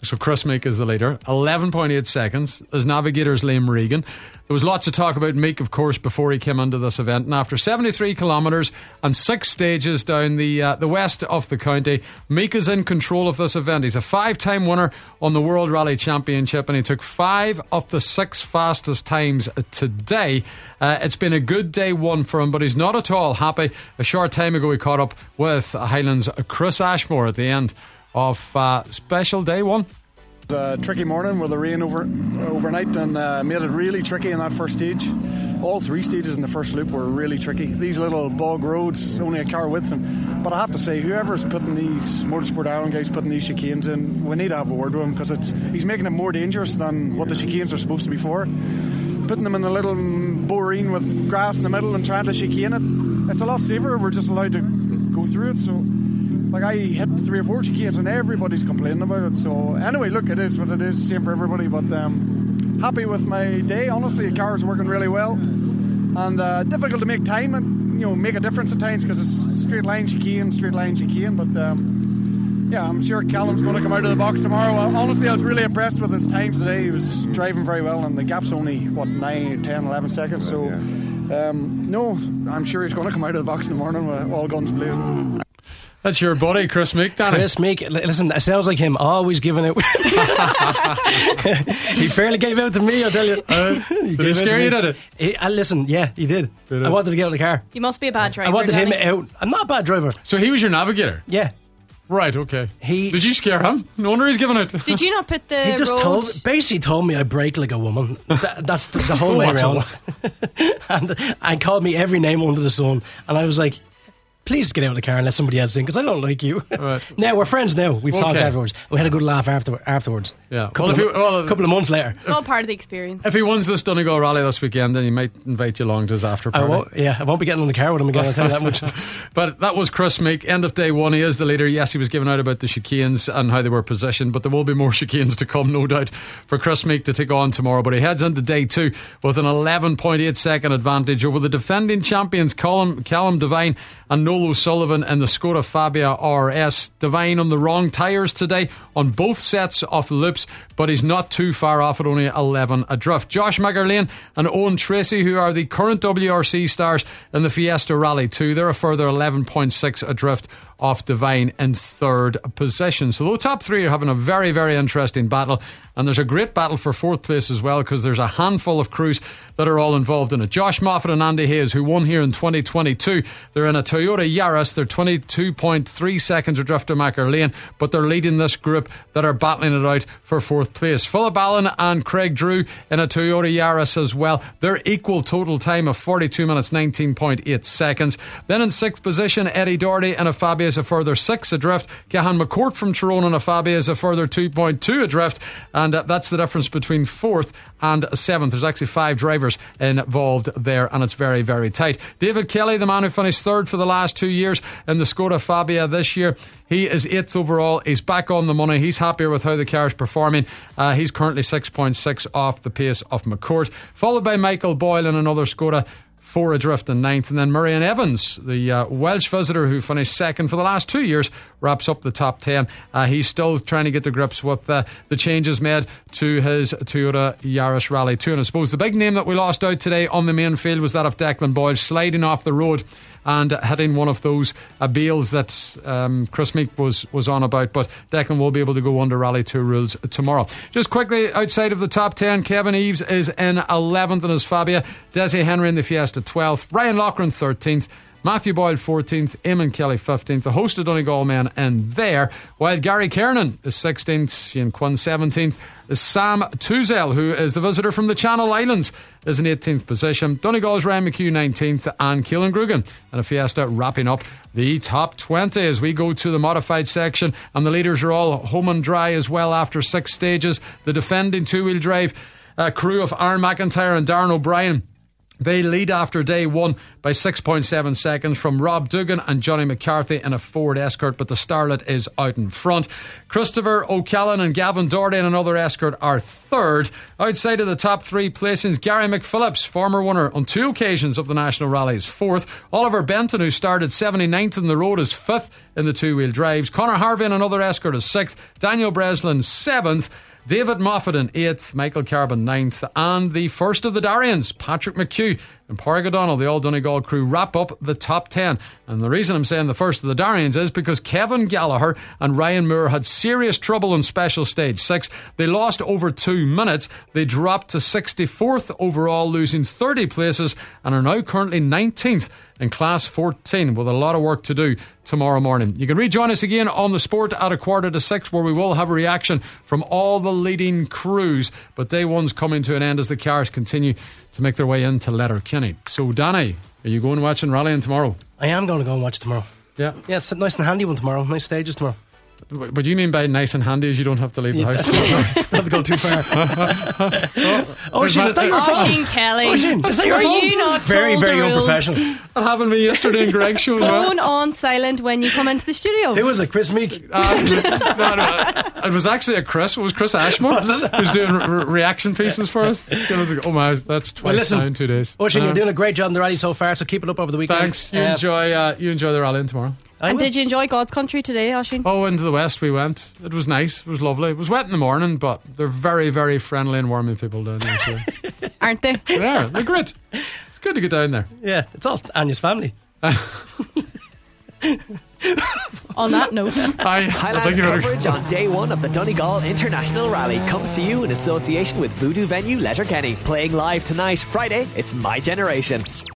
So Chris Meek is the leader, 11.8 seconds. His navigator's Liam Regan. There was lots of talk about Meek, of course, before he came into this event. And after 73 kilometres and 6 stages down the west of the county, Meek is in control of this event. He's a 5-time winner on the World Rally Championship, and he took 5 of the 6 fastest times today. It's been a good day one for him, but he's not at all happy. A short time ago, he caught up with Highland's Chris Ashmore at the end of special day one. A tricky morning with the rain overnight and made it really tricky in that first stage. All 3 stages in the first loop were really tricky. These little bog roads, only a car width. But I have to say, whoever's putting these Motorsport Ireland guys putting these chicanes in, we need to have a word with him, because he's making it more dangerous than what the chicanes are supposed to be for. Putting them in a little boreen with grass in the middle and trying to chicane it, it's a lot safer. We're just allowed to go through it. So like, I hit 3 or 4 chicanes and everybody's complaining about it. So anyway, look, it is what it is, same for everybody. But happy with my day. Honestly, the car's working really well, and difficult to make time and make a difference at times, because it's straight line chicane. But yeah, I'm sure Callum's going to come out of the box tomorrow. Honestly, I was really impressed with his times today. He was driving very well, and the gap's only 9, 10, 11 seconds. So no, I'm sure he's going to come out of the box in the morning with all guns blazing. That's your buddy, Chris Meek, Danny. Chris Meek, listen, it sounds like him, always giving out. He fairly gave out to me, I'll tell you. Did he scare you, did it? Listen, yeah, he did. I wanted to get out of the car. You must be a bad driver. I wanted Danny. him out. I'm not a bad driver. So he was your navigator? Yeah. Right, okay. Did you scare him? No wonder he's giving out. Did you not put the He just road... basically told me I brake like a woman. That's the whole way around. And called me every name under the sun. And I was like, please get out of the car and let somebody else in, because I don't like you. Right. Now, we're friends now. We've talked afterwards. We had a good laugh afterwards. Yeah. A couple of months later. It's all part of the experience. If he wins this Donegal Rally this weekend, then he might invite you along to his after party. I won't be getting in the car with him again, I'll tell you that much. But that was Chris Meek. End of day one, he is the leader. Yes, he was giving out about the chicanes and how they were positioned, but there will be more chicanes to come, no doubt, for Chris Meek to take on tomorrow. But he heads into day 2 with an 11.8 second advantage over the defending champions Callum Devine and Noel Sullivan in the Skoda Fabia RS. Devine on the wrong tyres today on both sets of loops, but he's not too far off at only 11 adrift. Josh McErlane and Owen Tracy, who are the current WRC stars in the Fiesta Rally 2, they're a further 11.6 adrift off Devine in 3rd position. So the top 3 are having a very, very interesting battle, and there's a great battle for 4th place as well, because there's a handful of crews that are all involved in it. Josh Moffat and Andy Hayes, who won here in 2022, they're in a Toyota Yaris. They're 22.3 seconds adrift of McErlane, but they're leading this group that are battling it out for 4th place. Philip Allen and Craig Drew in a Toyota Yaris as well. They're equal total time of 42 minutes 19.8 seconds. Then in 6th position, Eddie Doherty in a Fabia is a further 6 adrift. Cahan McCourt from Tyrone in a Fabia is a further 2.2 adrift, and that's the difference between 4th and 7th. There's actually 5 drivers involved there, and it's very, very tight. David Kelly, the man who finished 3rd for the last 2 years in the Skoda Fabia this year, he is 8th overall. He's back on the money. He's happier with how the car is performing. He's currently 6.6 off the pace of McCourt, followed by Michael Boyle in another Skoda, 4 adrift in 9th, and then Murray Evans, the Welsh visitor who finished 2nd for the last 2 years, wraps up the top 10. He's still trying to get to grips with the changes made to his Toyota Yaris Rally 2. And I suppose the big name that we lost out today on the main field was that of Declan Boyle, sliding off the road and hitting one of those bales that Chris Meek was on about. But Declan will be able to go under Rally 2 rules tomorrow. Just quickly, outside of the top 10, Kevin Eves is in 11th in his Fabia, Desi Henry in the Fiesta 12th, Ryan Loughran 13th, Matthew Boyle 14th, Eamon Kelly 15th, the host of Donegal men in there, while Gary Kernan is 16th, Ian Quinn 17th, Sam Tuzel, who is the visitor from the Channel Islands, is in 18th position. Donegal's Ryan McHugh 19th, and Keelan Grugan and a Fiesta wrapping up the top 20 as we go to the modified section, and the leaders are all home and dry as well after 6 stages. The defending two-wheel drive crew of Aaron McIntyre and Darren O'Brien, they lead after day 1 by 6.7 seconds from Rob Dugan and Johnny McCarthy in a Ford Escort, but the Starlet is out in front. Christopher O'Callaghan and Gavin Doherty in another Escort are 3rd. Outside of the top 3 placings, Gary McPhillips, former winner on 2 occasions of the National Rally, is 4th. Oliver Benton, who started 79th in the road, is 5th. in the two-wheel drives. Conor Harvey and another escort is 6th. Daniel Breslin 7th. David Moffat in 8th, Michael Carbon 9th, and the first of the Darians, Patrick McHugh and Pádraig O'Donnell, the All Donegal crew, wrap up the top 10. And the reason I'm saying the first of the Darians is because Kevin Gallagher and Ryan Moore had serious trouble in Special Stage 6. They lost over 2 minutes. They dropped to 64th overall, losing 30 places, and are now currently 19th in Class 14 with a lot of work to do tomorrow morning. You can rejoin us again on The Sport at 5:45, where we will have a reaction from all the leading crews, but day one's coming to an end as the cars continue to make their way into Letterkenny. So Danny, are you going watching rallying tomorrow? I am going to go and watch tomorrow. Yeah, it's a nice and handy one tomorrow. Nice stages tomorrow. But you mean by nice and handy is you don't have to leave the house? Don't have to go too far. Oisín, is that your fault? Oisín Kelly. Oisín, is that your fault? You not very, told very the rules? unprofessional. That happened to me yesterday in Greg's show. Phone on silent when you come into the studio. Who was it? Chris Meek? No, it was actually a Chris. It was Chris Ashmore who's doing reaction pieces for us. Oh my, that's twice now in 2 days. Oisín, you're doing a great job in the rally so far, so keep it up over the weekend. Thanks. You enjoy the rallying tomorrow. And did you enjoy God's Country today, Oisín? Oh, into the west we went. It was nice. It was lovely. It was wet in the morning, but they're very, very friendly and warming people down there. So. Aren't they? They're great. It's good to get down there. Yeah, it's all Anya's family. On that note, Highlands coverage on day one of the Donegal International Rally comes to you in association with Voodoo venue Letterkenny. Playing live tonight, Friday, it's My Generation.